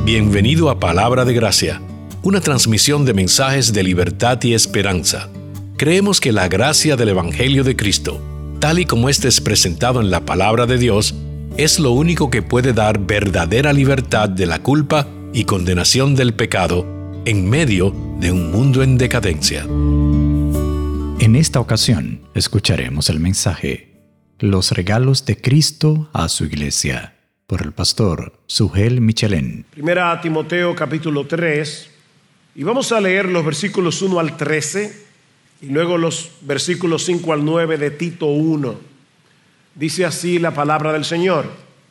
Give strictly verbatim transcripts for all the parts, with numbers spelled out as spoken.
Bienvenido a Palabra de Gracia, una transmisión de mensajes de libertad y esperanza. Creemos que la gracia del Evangelio de Cristo, tal y como éste es presentado en la Palabra de Dios, es lo único que puede dar verdadera libertad de la culpa y condenación del pecado en medio de un mundo en decadencia. En esta ocasión, escucharemos el mensaje Los regalos de Cristo a su iglesia, por el pastor Sugel Michelén. Primera a Timoteo capítulo tres, y vamos a leer los versículos uno al trece, y luego los versículos cinco al nueve de Tito uno. Dice así la palabra del Señor.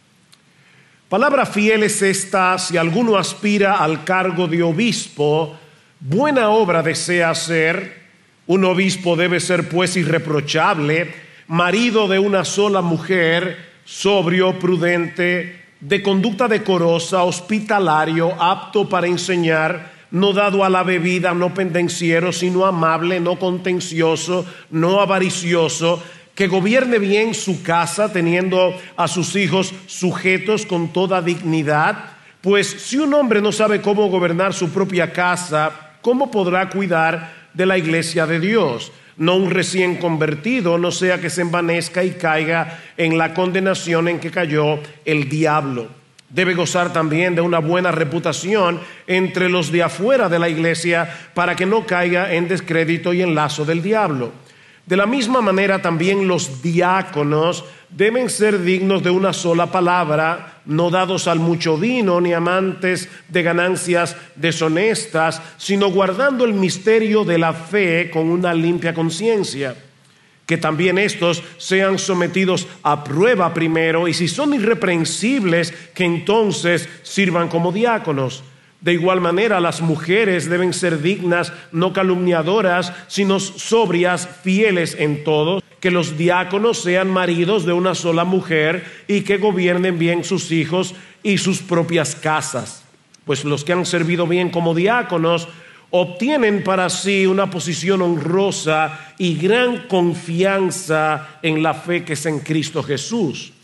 Palabra fiel es esta: si alguno aspira al cargo de obispo, buena obra desea hacer. Un obispo debe ser pues irreprochable, marido de una sola mujer, sobrio, prudente, de conducta decorosa, hospitalario, apto para enseñar, no dado a la bebida, no pendenciero, sino amable, no contencioso, no avaricioso, que gobierne bien su casa, teniendo a sus hijos sujetos con toda dignidad. Pues si un hombre no sabe cómo gobernar su propia casa, ¿cómo podrá cuidar de la iglesia de Dios? No un recién convertido, no sea que se envanezca y caiga en la condenación en que cayó el diablo. Debe gozar también de una buena reputación entre los de afuera de la iglesia, para que no caiga en descrédito y en lazo del diablo. De la misma manera también los diáconos deben ser dignos de una sola palabra, no dados al mucho vino, ni amantes de ganancias deshonestas, sino guardando el misterio de la fe con una limpia conciencia. Que también estos sean sometidos a prueba primero, y si son irreprensibles, que entonces sirvan como diáconos. De igual manera, las mujeres deben ser dignas, no calumniadoras, sino sobrias, fieles en todo. Que los diáconos sean maridos de una sola mujer y que gobiernen bien sus hijos y sus propias casas. Pues los que han servido bien como diáconos obtienen para sí una posición honrosa y gran confianza en la fe que es en Cristo Jesús.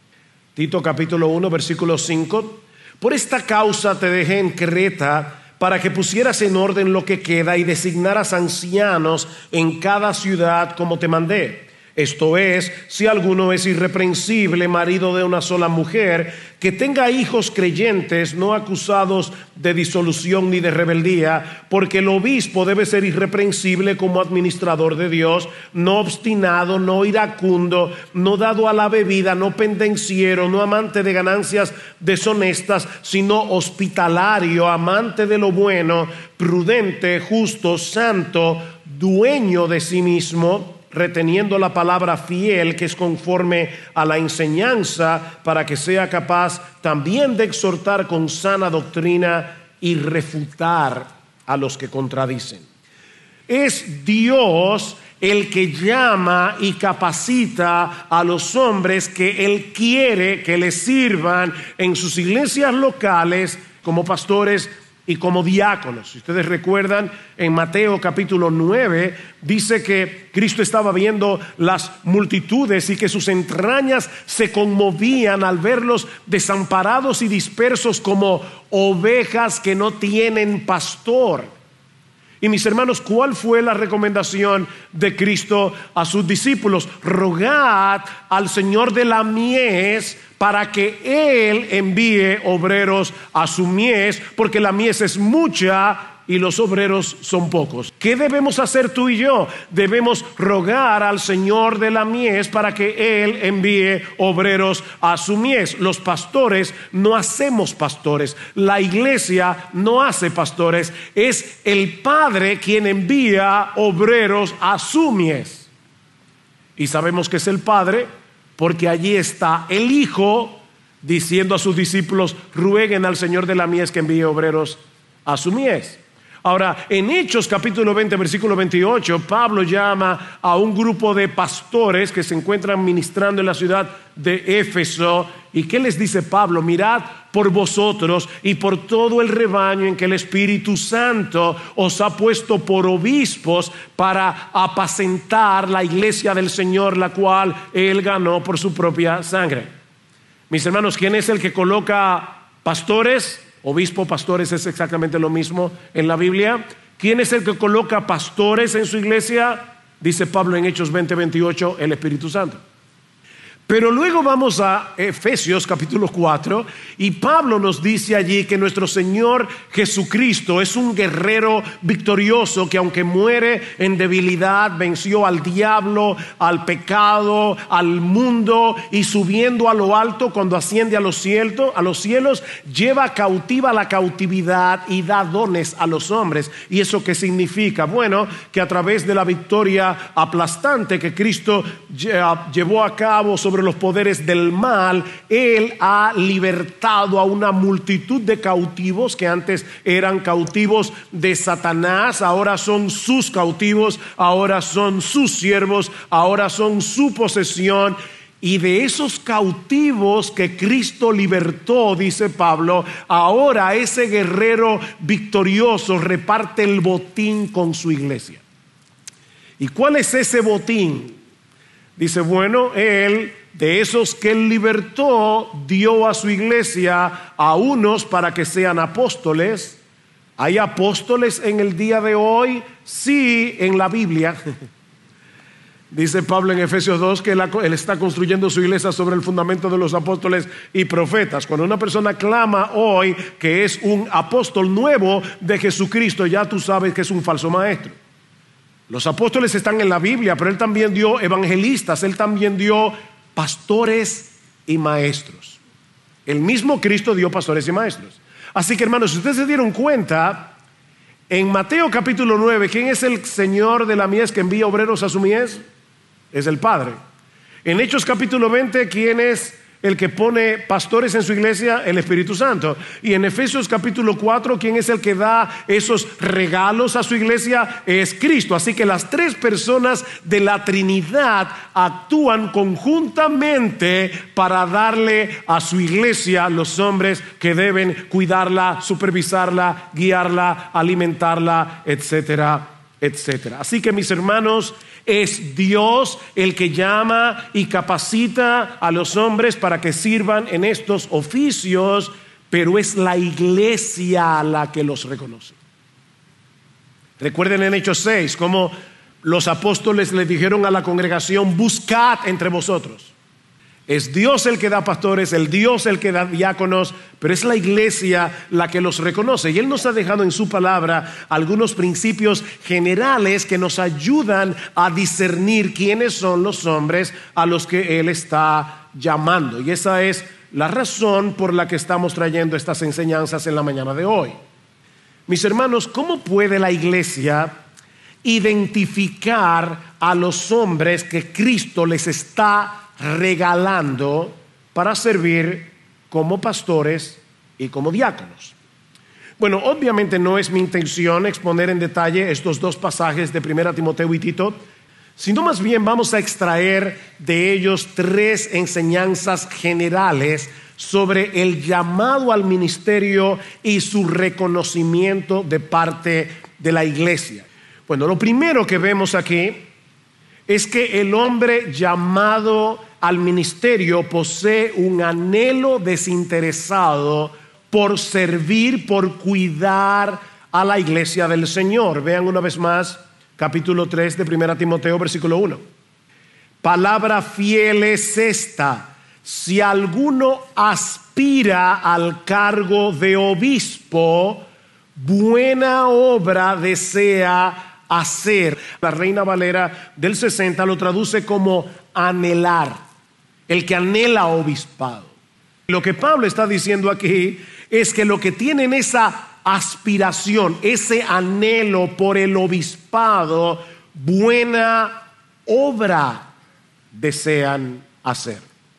Tito capítulo uno, versículo cinco. Por esta causa te dejé en Creta, para que pusieras en orden lo que queda y designaras ancianos en cada ciudad como te mandé. Esto es, si alguno es irreprensible, marido de una sola mujer, que tenga hijos creyentes, no acusados de disolución ni de rebeldía, porque el obispo debe ser irreprensible como administrador de Dios, no obstinado, no iracundo, no dado a la bebida, no pendenciero, no amante de ganancias deshonestas, sino hospitalario, amante de lo bueno, prudente, justo, santo, dueño de sí mismo, reteniendo la palabra fiel, que es conforme a la enseñanza, para que sea capaz también de exhortar con sana doctrina y refutar a los que contradicen. Es Dios el que llama y capacita a los hombres que Él quiere que le sirvan en sus iglesias locales como pastores y como diáconos. Si ustedes recuerdan, en Mateo capítulo nueve dice que Cristo estaba viendo las multitudes y que sus entrañas se conmovían al verlos desamparados y dispersos como ovejas que no tienen pastor. Y mis hermanos, ¿cuál fue la recomendación de Cristo a sus discípulos? Rogad al Señor de la mies para que Él envíe obreros a su mies, porque la mies es mucha y los obreros son pocos. ¿Qué debemos hacer tú y yo? Debemos rogar al Señor de la mies para que Él envíe obreros a su mies. Los pastores no hacemos pastores, la iglesia no hace pastores, es el Padre quien envía obreros a su mies. Y sabemos que es el Padre porque allí está el Hijo diciendo a sus discípulos: rueguen al Señor de la mies que envíe obreros a su mies. Ahora, en Hechos capítulo veinte, versículo veintiocho, Pablo llama a un grupo de pastores que se encuentran ministrando en la ciudad de Éfeso. ¿Y qué les dice Pablo? Mirad por vosotros y por todo el rebaño en que el Espíritu Santo os ha puesto por obispos para apacentar la iglesia del Señor, la cual Él ganó por su propia sangre. Mis hermanos, ¿quién es el que coloca pastores? obispo, pastores es exactamente lo mismo en la Biblia. ¿Quién es el que coloca pastores en su iglesia? Dice Pablo en Hechos veinte veintiocho, el Espíritu Santo. Pero luego vamos a Efesios capítulo cuatro y Pablo nos dice allí que nuestro Señor Jesucristo es un guerrero victorioso que aunque muere en debilidad, venció al diablo, al pecado, al mundo, y subiendo a lo alto cuando asciende a los cielos, a los cielos lleva cautiva la cautividad y da dones a los hombres. ¿Y eso qué significa? Bueno, que a través de la victoria aplastante que Cristo llevó a cabo sobre los poderes del mal, Él ha libertado a una multitud de cautivos que antes eran cautivos de Satanás, ahora son sus cautivos, ahora son sus siervos, ahora son su posesión. Y de esos cautivos que Cristo libertó, dice Pablo, ahora ese guerrero victorioso reparte el botín con su iglesia. ¿Y cuál es ese botín? Dice, bueno, Él, de esos que Él libertó, dio a su iglesia a unos para que sean apóstoles. ¿Hay apóstoles en el día de hoy? Sí, en la Biblia. Dice Pablo en Efesios dos que él, él está construyendo su iglesia sobre el fundamento de los apóstoles y profetas. Cuando una persona clama hoy que es un apóstol nuevo de Jesucristo, ya tú sabes que es un falso maestro. Los apóstoles están en la Biblia, pero Él también dio evangelistas, Él también dio pastores y maestros. El mismo Cristo dio pastores y maestros. Así que, hermanos, si ustedes se dieron cuenta, en Mateo capítulo nueve, ¿quién es el Señor de la mies que envía obreros a su mies? Es el Padre. En Hechos capítulo veinte, ¿quién es el que pone pastores en su iglesia? El Espíritu Santo. Y en Efesios capítulo cuatro, ¿quién es el que da esos regalos a su iglesia? Es Cristo. Así que las tres personas de la Trinidad actúan conjuntamente para darle a su iglesia los hombres que deben cuidarla, supervisarla, guiarla, alimentarla, etcétera, etcétera. Así que, mis hermanos, es Dios el que llama y capacita a los hombres para que sirvan en estos oficios, pero es la iglesia la que los reconoce. Recuerden en Hechos seis cómo los apóstoles le dijeron a la congregación: buscad entre vosotros. Es Dios el que da pastores, el Dios el que da diáconos, pero es la iglesia la que los reconoce. Y Él nos ha dejado en su palabra algunos principios generales que nos ayudan a discernir quiénes son los hombres a los que Él está llamando. Y esa es la razón por la que estamos trayendo estas enseñanzas en la mañana de hoy. Mis hermanos, ¿cómo puede la iglesia identificar a los hombres que Cristo les está regalando para servir como pastores y como diáconos? Bueno, obviamente no es mi intención exponer en detalle estos dos pasajes de primera Timoteo y Tito, sino más bien vamos a extraer de ellos tres enseñanzas generales sobre el llamado al ministerio y su reconocimiento de parte de la iglesia. Bueno, lo primero que vemos aquí es que el hombre llamado al ministerio posee un anhelo desinteresado por servir, por cuidar a la iglesia del Señor. Vean una vez más capítulo tres de primera Timoteo, versículo uno. Palabra fiel es esta: si alguno aspira al cargo de obispo, buena obra desea hacer. La Reina Valera del sesenta lo traduce como anhelar, el que anhela obispado. Lo que Pablo está diciendo aquí es que lo que tienen esa aspiración, ese anhelo por el obispado, buena obra desean hacer.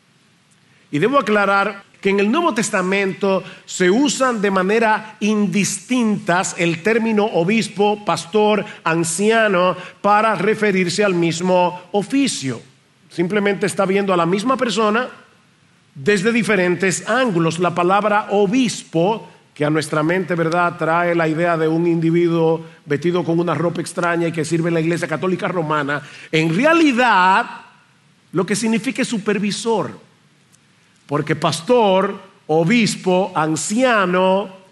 Y debo aclarar que en el Nuevo Testamento se usan de manera indistintas el término obispo, pastor, anciano para referirse al mismo oficio. Simplemente está viendo a la misma persona desde diferentes ángulos. La palabra obispo, que a nuestra mente, ¿verdad?, trae la idea de un individuo vestido con una ropa extraña y que sirve en la Iglesia Católica Romana, en realidad lo que significa es supervisor. Porque pastor, obispo, anciano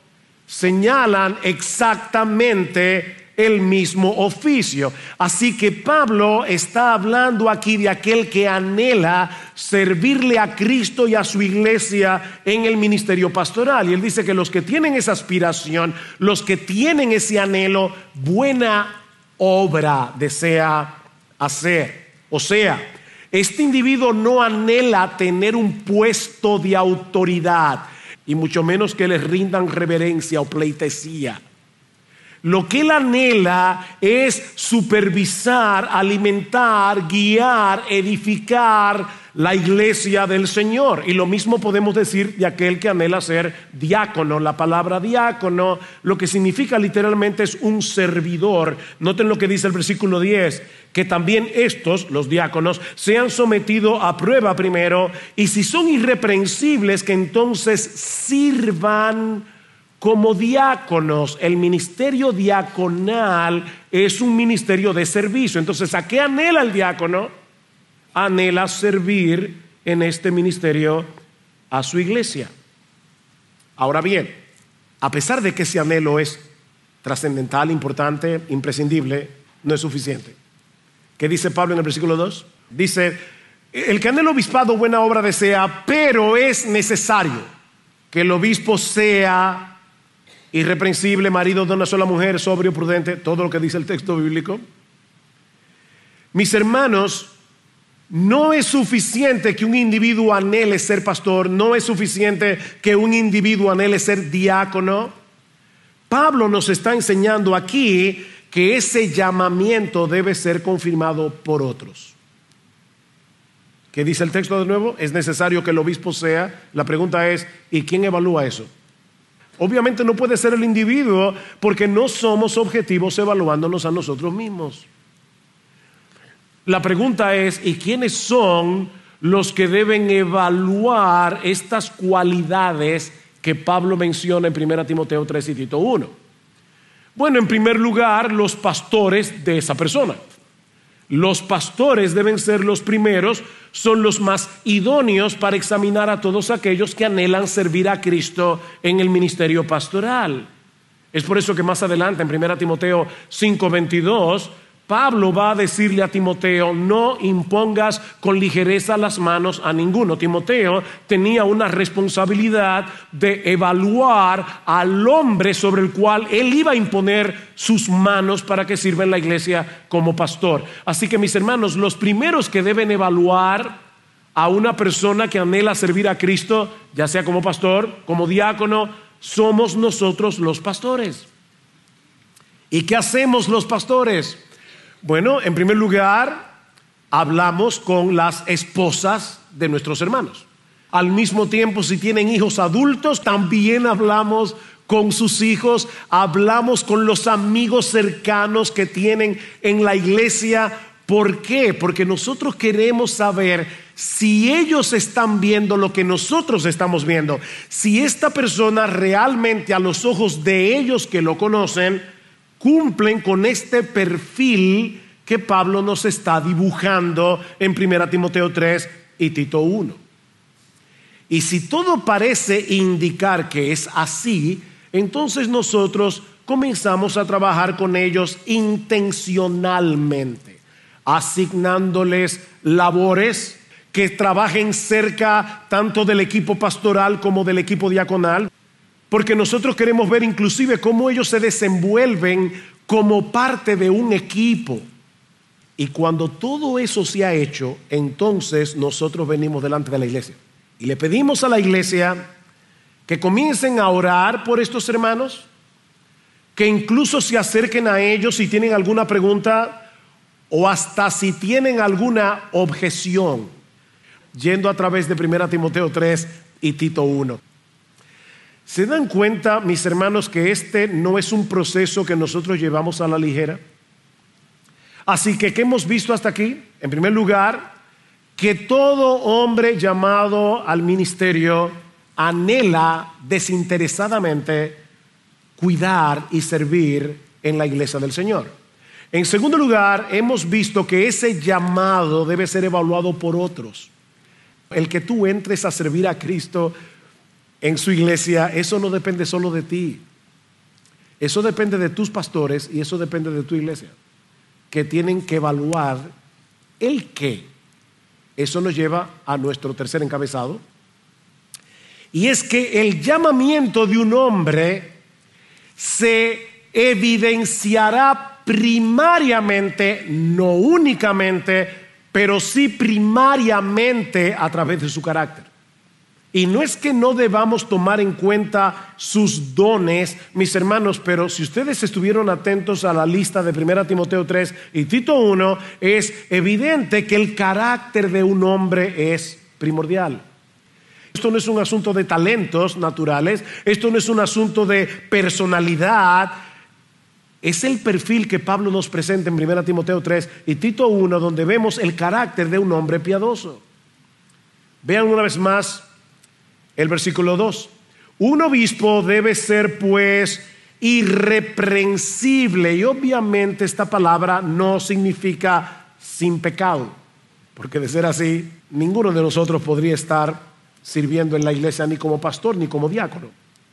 señalan exactamente el mismo oficio. Así que Pablo está hablando aquí de aquel que anhela servirle a Cristo y a su iglesia en el ministerio pastoral. Y él dice que los que tienen esa aspiración, los que tienen ese anhelo, buena obra desea hacer. O sea, este individuo no anhela tener un puesto de autoridad, y mucho menos que le rindan reverencia o pleitesía. Lo que él anhela es supervisar, alimentar, guiar, edificar la iglesia del Señor. Y lo mismo podemos decir de aquel que anhela ser diácono. La palabra diácono lo que significa literalmente es un servidor. Noten lo que dice el versículo diez, que también estos, los diáconos, sean sometidos a prueba primero, y si son irreprensibles, que entonces sirvan como diáconos. El ministerio diaconal es un ministerio de servicio. Entonces, ¿a qué anhela el diácono? Anhela servir en este ministerio a su iglesia. Ahora bien, a pesar de que ese anhelo es trascendental, importante, imprescindible, no es suficiente. ¿Qué dice Pablo en el versículo dos? Dice, el que anhela obispado buena obra desea, pero es necesario que el obispo sea irreprensible, marido de una sola mujer, sobrio, prudente, todo lo que dice el texto bíblico. Mis hermanos, no es suficiente que un individuo anhele ser pastor, no es suficiente que un individuo anhele ser diácono. Pablo nos está enseñando aquí que ese llamamiento debe ser confirmado por otros. ¿Qué dice el texto de nuevo? Es necesario que el obispo sea. La pregunta es, ¿y quién evalúa eso? Obviamente no puede ser el individuo, porque no somos objetivos evaluándonos a nosotros mismos. La pregunta es, ¿y quiénes son los que deben evaluar estas cualidades que Pablo menciona en primera Timoteo tres y Tito uno? Bueno, en primer lugar, los pastores de esa persona. Los pastores deben ser los primeros, son los más idóneos para examinar a todos aquellos que anhelan servir a Cristo en el ministerio pastoral. Es por eso que más adelante en primera Timoteo cinco veintidós, Pablo va a decirle a Timoteo, no impongas con ligereza las manos a ninguno. Timoteo tenía una responsabilidad de evaluar al hombre sobre el cual él iba a imponer sus manos para que sirva en la iglesia como pastor. Así que, mis hermanos, los primeros que deben evaluar a una persona que anhela servir a Cristo, ya sea como pastor, como diácono, somos nosotros los pastores. ¿Y qué hacemos los pastores? Bueno, en primer lugar, hablamos con las esposas de nuestros hermanos. Al mismo tiempo, si tienen hijos adultos, también hablamos con sus hijos, hablamos con los amigos cercanos que tienen en la iglesia. ¿Por qué? Porque nosotros queremos saber si ellos están viendo lo que nosotros estamos viendo. Si esta persona realmente, a los ojos de ellos que lo conocen, cumplen con este perfil que Pablo nos está dibujando en primera Timoteo tres y Tito uno. Y si todo parece indicar que es así, entonces nosotros comenzamos a trabajar con ellos intencionalmente, asignándoles labores que trabajen cerca tanto del equipo pastoral como del equipo diaconal, porque nosotros queremos ver inclusive cómo ellos se desenvuelven como parte de un equipo. Y cuando todo eso se ha hecho, entonces nosotros venimos delante de la iglesia y le pedimos a la iglesia que comiencen a orar por estos hermanos, que incluso se acerquen a ellos si tienen alguna pregunta o hasta si tienen alguna objeción, yendo a través de primera Timoteo tres y Tito uno. ¿Se dan cuenta, mis hermanos, que este no es un proceso que nosotros llevamos a la ligera? Así que, ¿qué hemos visto hasta aquí? En primer lugar, que todo hombre llamado al ministerio anhela desinteresadamente cuidar y servir en la iglesia del Señor. En segundo lugar, hemos visto que ese llamado debe ser evaluado por otros. El que tú entres a servir a Cristo en su iglesia, eso no depende solo de ti. Eso depende de tus pastores y eso depende de tu iglesia, que tienen que evaluar el qué. Eso nos lleva a nuestro tercer encabezado. Y es que el llamamiento de un hombre se evidenciará primariamente, no únicamente, pero sí primariamente a través de su carácter. Y no es que no debamos tomar en cuenta sus dones, mis hermanos, pero si ustedes estuvieron atentos a la lista de primera Timoteo tres y Tito uno, es evidente que el carácter de un hombre es primordial. Esto no es un asunto de talentos naturales, esto no es un asunto de personalidad, es el perfil que Pablo nos presenta en primera Timoteo tres y Tito uno, donde vemos el carácter de un hombre piadoso. Vean una vez más el versículo dos. Un obispo debe ser pues irreprensible, y obviamente esta palabra no significa sin pecado, porque de ser así, ninguno de nosotros podría estar sirviendo en la iglesia ni como pastor ni como diácono.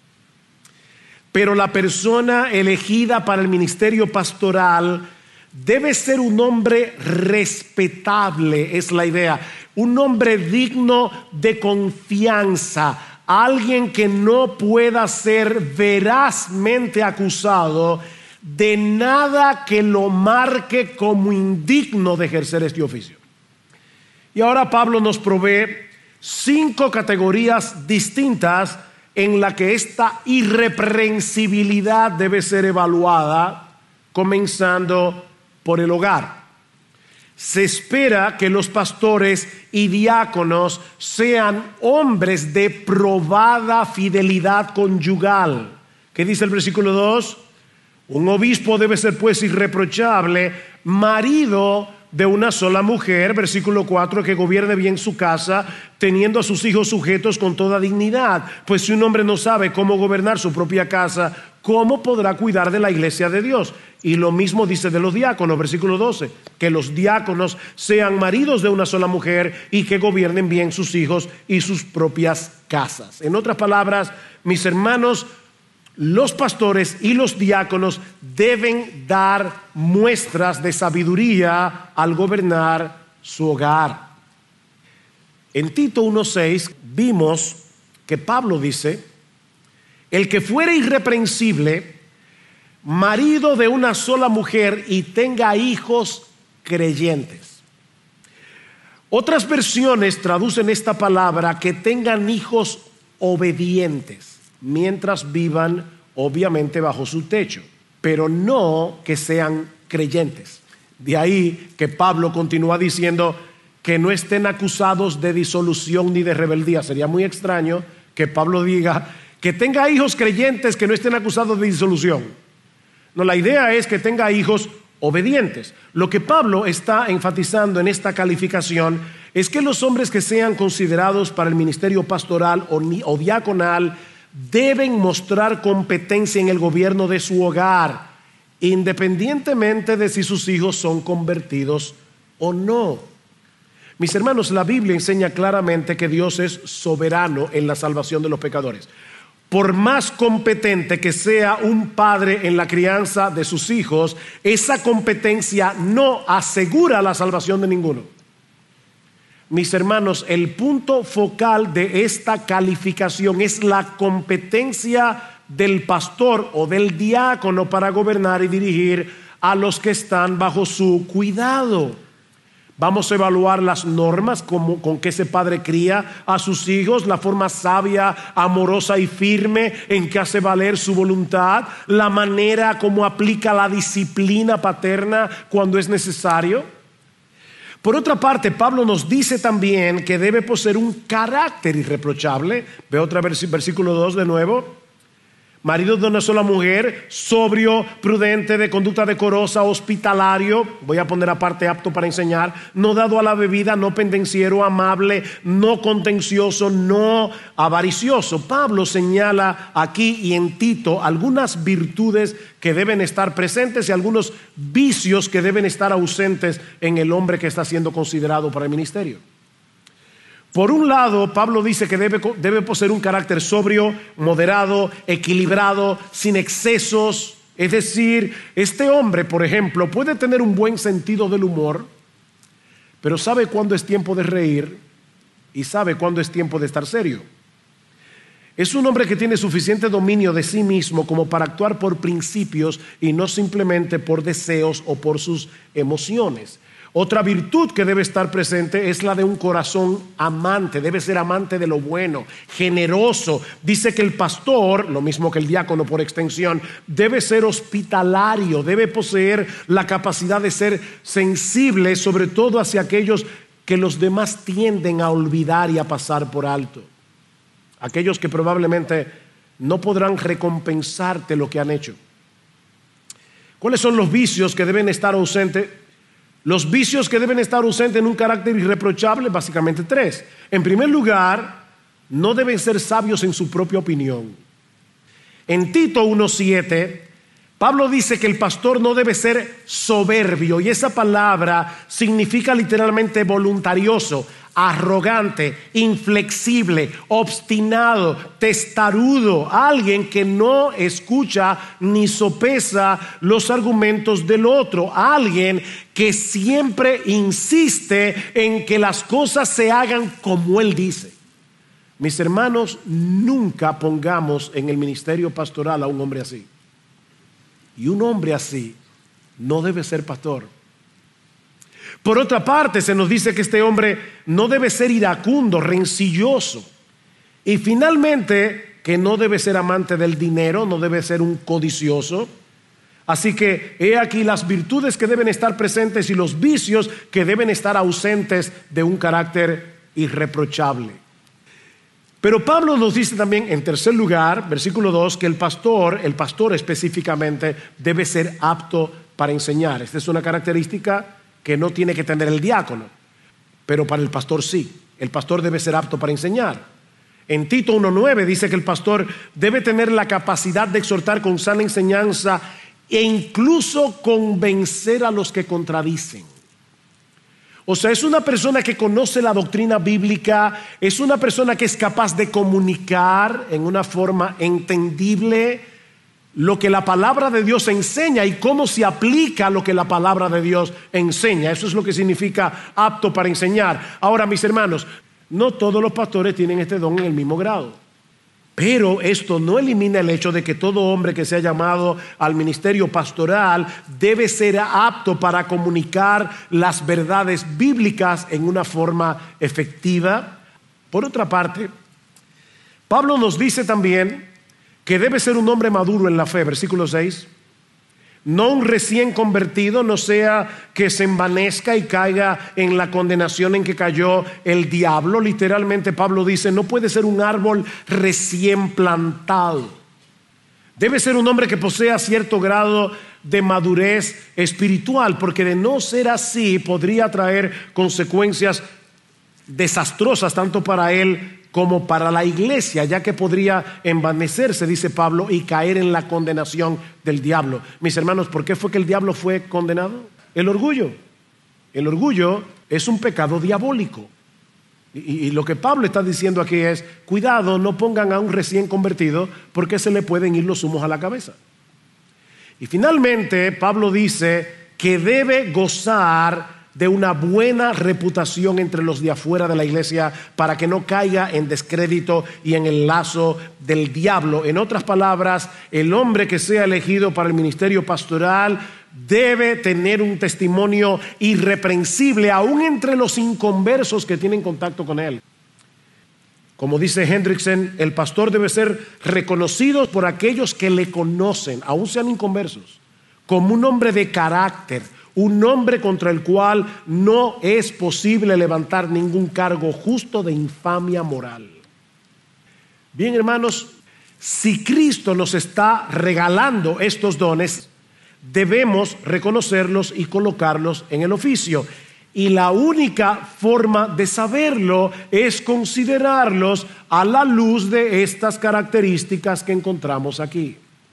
Pero la persona elegida para el ministerio pastoral debe ser un hombre respetable, es la idea, un hombre digno de confianza, alguien que no pueda ser verazmente acusado de nada que lo marque como indigno de ejercer este oficio. Y ahora Pablo nos provee cinco categorías distintas en la que esta irreprensibilidad debe ser evaluada, comenzando por el hogar. Se espera que los pastores y diáconos sean hombres de probada fidelidad conyugal. ¿Qué dice el versículo dos? Un obispo debe ser pues irreprochable, marido de una sola mujer, versículo cuatro, que gobierne bien su casa, teniendo a sus hijos sujetos con toda dignidad. Pues si un hombre no sabe cómo gobernar su propia casa, ¿cómo podrá cuidar de la iglesia de Dios? Y lo mismo dice de los diáconos, versículo doce, que los diáconos sean maridos de una sola mujer y que gobiernen bien sus hijos y sus propias casas. En otras palabras, mis hermanos, los pastores y los diáconos deben dar muestras de sabiduría al gobernar su hogar. En Tito uno seis vimos que Pablo dice: el que fuere irreprensible, marido de una sola mujer y tenga hijos creyentes. Otras versiones traducen esta palabra que tengan hijos obedientes mientras vivan obviamente bajo su techo, pero no que sean creyentes. De ahí que Pablo continúa diciendo que no estén acusados de disolución ni de rebeldía. Sería muy extraño que Pablo diga que tenga hijos creyentes que no estén acusados de disolución. No, la idea es que tenga hijos obedientes. Lo que Pablo está enfatizando en esta calificación es que los hombres que sean considerados para el ministerio pastoral o, o diaconal deben mostrar competencia en el gobierno de su hogar, independientemente de si sus hijos son convertidos o no. Mis hermanos, la Biblia enseña claramente que Dios es soberano en la salvación de los pecadores. Por más competente que sea un padre en la crianza de sus hijos, esa competencia no asegura la salvación de ninguno. Mis hermanos, el punto focal de esta calificación es la competencia del pastor o del diácono para gobernar y dirigir a los que están bajo su cuidado. Vamos a evaluar las normas como, con que ese padre cría a sus hijos, la forma sabia, amorosa y firme en que hace valer su voluntad, la manera como aplica la disciplina paterna cuando es necesario. Por otra parte, Pablo nos dice también que debe poseer un carácter irreprochable. Ve otra vers- versículo dos de nuevo. Marido de una sola mujer, sobrio, prudente, de conducta decorosa, hospitalario, voy a poner aparte apto para enseñar, no dado a la bebida, no pendenciero, amable, no contencioso, no avaricioso. Pablo señala aquí y en Tito algunas virtudes que deben estar presentes y algunos vicios que deben estar ausentes en el hombre que está siendo considerado para el ministerio. Por un lado, Pablo dice que debe, debe poseer un carácter sobrio, moderado, equilibrado, sin excesos. Es decir, este hombre, por ejemplo, puede tener un buen sentido del humor, pero sabe cuándo es tiempo de reír y sabe cuándo es tiempo de estar serio. Es un hombre que tiene suficiente dominio de sí mismo como para actuar por principios y no simplemente por deseos o por sus emociones. Otra virtud que debe estar presente es la de un corazón amante. Debe ser amante de lo bueno, generoso. Dice que el pastor, lo mismo que el diácono por extensión, debe ser hospitalario, debe poseer la capacidad de ser sensible, sobre todo hacia aquellos que los demás tienden a olvidar y a pasar por alto. Aquellos que probablemente no podrán recompensarte lo que han hecho. ¿Cuáles son los vicios que deben estar ausentes? Los vicios que deben estar ausentes en un carácter irreprochable, básicamente tres. En primer lugar, no deben ser sabios en su propia opinión. En Tito uno siete, Pablo dice que el pastor no debe ser soberbio, y esa palabra significa literalmente voluntarioso, arrogante, inflexible, obstinado, testarudo, alguien que no escucha ni sopesa los argumentos del otro, alguien que siempre insiste en que las cosas se hagan como él dice. Mis hermanos, nunca pongamos en el ministerio pastoral a un hombre así. Y un hombre así no debe ser pastor. Por otra parte, se nos dice que este hombre no debe ser iracundo, rencilloso. Y finalmente, que no debe ser amante del dinero, no debe ser un codicioso. Así que he aquí las virtudes que deben estar presentes y los vicios que deben estar ausentes de un carácter irreprochable. Pero Pablo nos dice también, en tercer lugar, versículo dos, que el pastor, el pastor específicamente, debe ser apto para enseñar. Esta es una característica que no tiene que tener el diácono, pero para el pastor sí. El pastor debe ser apto para enseñar. En Tito uno nueve dice que el pastor debe tener la capacidad de exhortar con sana enseñanza e incluso convencer a los que contradicen. O sea, es una persona que conoce la doctrina bíblica, es una persona que es capaz de comunicar en una forma entendible lo que la palabra de Dios enseña y cómo se aplica lo que la palabra de Dios enseña. Eso es lo que significa apto para enseñar. Ahora, mis hermanos, no todos los pastores tienen este don en el mismo grado. Pero esto no elimina el hecho de que todo hombre que sea llamado al ministerio pastoral debe ser apto para comunicar las verdades bíblicas en una forma efectiva. Por otra parte, Pablo nos dice también que debe ser un hombre maduro en la fe, versículo seis. No un recién convertido, no sea que se envanezca y caiga en la condenación en que cayó el diablo. Literalmente Pablo dice, no puede ser un árbol recién plantado. Debe ser un hombre que posea cierto grado de madurez espiritual, porque de no ser así podría traer consecuencias desastrosas tanto para él como para la iglesia, ya que podría envanecerse, dice Pablo, y caer en la condenación del diablo. Mis hermanos, ¿por qué fue que el diablo fue condenado? El orgullo. El orgullo es un pecado diabólico. Y, y lo que Pablo está diciendo aquí es, cuidado, no pongan a un recién convertido porque se le pueden ir los humos a la cabeza. Y finalmente, Pablo dice que debe gozar de una buena reputación entre los de afuera de la iglesia para que no caiga en descrédito y en el lazo del diablo. En otras palabras, el hombre que sea elegido para el ministerio pastoral debe tener un testimonio irreprensible aún entre los inconversos que tienen contacto con él. Como dice Hendrickson, el pastor debe ser reconocido por aquellos que le conocen, aún sean inconversos, como un hombre de carácter, un hombre contra el cual no es posible levantar ningún cargo justo de infamia moral. Bien, hermanos, si Cristo nos está regalando estos dones, debemos reconocerlos y colocarlos en el oficio. Y la única forma de saberlo es considerarlos a la luz de estas características que encontramos aquí.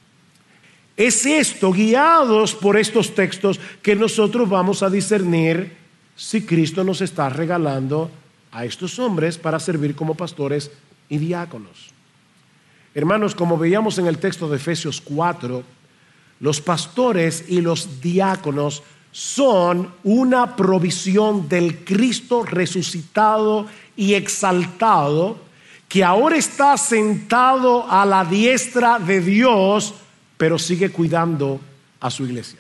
Es esto, guiados por estos textos, que nosotros vamos a discernir si Cristo nos está regalando a estos hombres para servir como pastores y diáconos. Hermanos, como veíamos en el texto de Efesios cuatro, los pastores y los diáconos son una provisión del Cristo resucitado y exaltado, que ahora está sentado a la diestra de Dios, pero sigue cuidando a su iglesia.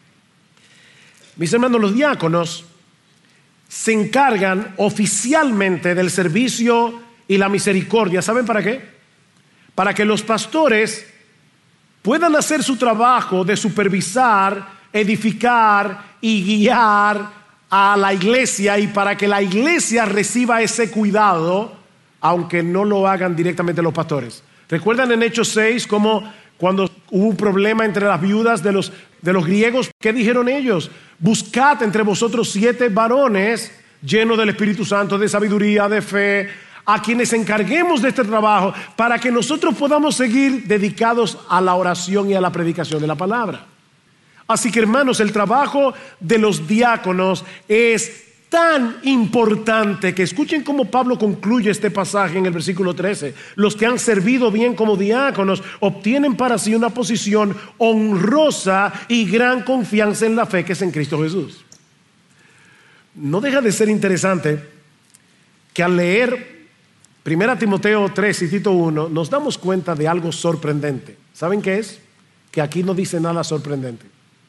Mis hermanos, los diáconos se encargan oficialmente del servicio y la misericordia. ¿Saben para qué? Para que los pastores puedan hacer su trabajo de supervisar, edificar y guiar a la iglesia, y para que la iglesia reciba ese cuidado, aunque no lo hagan directamente los pastores. ¿Recuerdan en Hechos seis cómo cuando hubo un problema entre las viudas de los, de los griegos, qué dijeron ellos? Buscad entre vosotros siete varones llenos del Espíritu Santo, de sabiduría, de fe, a quienes encarguemos de este trabajo, para que nosotros podamos seguir dedicados a la oración y a la predicación de la palabra. Así que, hermanos, el trabajo de los diáconos es tan importante que escuchen cómo Pablo concluye este pasaje en el versículo trece. Los que han servido bien como diáconos obtienen para sí una posición honrosa y gran confianza en la fe que es en Cristo Jesús. No deja de ser interesante que al leer primera Timoteo tres y Tito uno nos damos cuenta de algo sorprendente. ¿Saben qué es? Que aquí no dice nada sorprendente.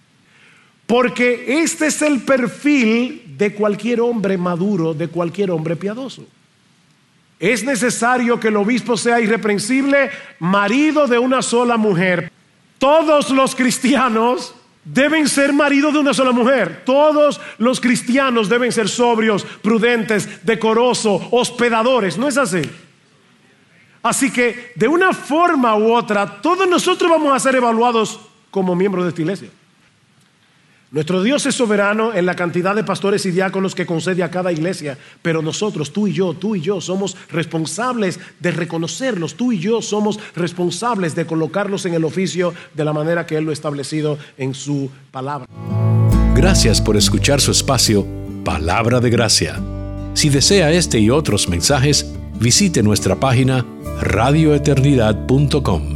Porque este es el perfil de cualquier hombre maduro, de cualquier hombre piadoso. Es necesario que el obispo sea irreprensible, marido de una sola mujer. Todos los cristianos deben ser maridos de una sola mujer. Todos los cristianos deben ser sobrios, prudentes, decorosos, hospedadores. ¿No es así? Así que de una forma u otra, todos nosotros vamos a ser evaluados como miembros de esta iglesia. Nuestro Dios es soberano en la cantidad de pastores y diáconos que concede a cada iglesia, pero nosotros, tú y yo, tú y yo somos responsables de reconocerlos, tú y yo somos responsables de colocarlos en el oficio de la manera que Él lo ha establecido en su palabra. Gracias por escuchar su espacio Palabra de Gracia. Si desea este y otros mensajes, visite nuestra página radio eternidad punto com.